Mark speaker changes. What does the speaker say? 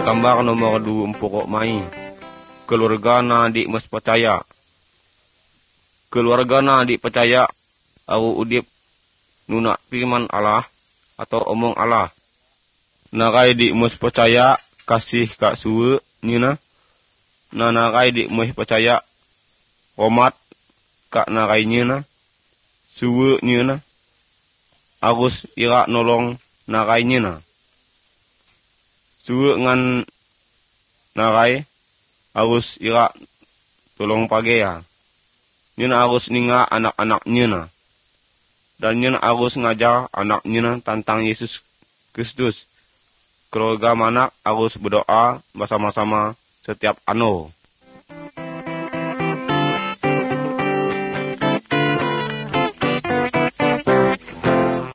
Speaker 1: Gambar nomor 24 mai. Keluarga na di mas percaya. Keluarga na di percaya aru udip nuna firman Allah atau omong Allah. Narai di mas percaya kasih kak suwe nyuna. Na narai di mas percaya hormat kak narai nyuna. Suwe nyuna. Arus ira nolong narai nyuna. Suwe ngan narai harus ira tolong pagea. Nyuna harus ninga anak-anak nyuna. Dan nyuna harus ngajar anak nyuna tentang Yesus Kristus. Keluarga manak harus berdoa bersama-sama setiap ano.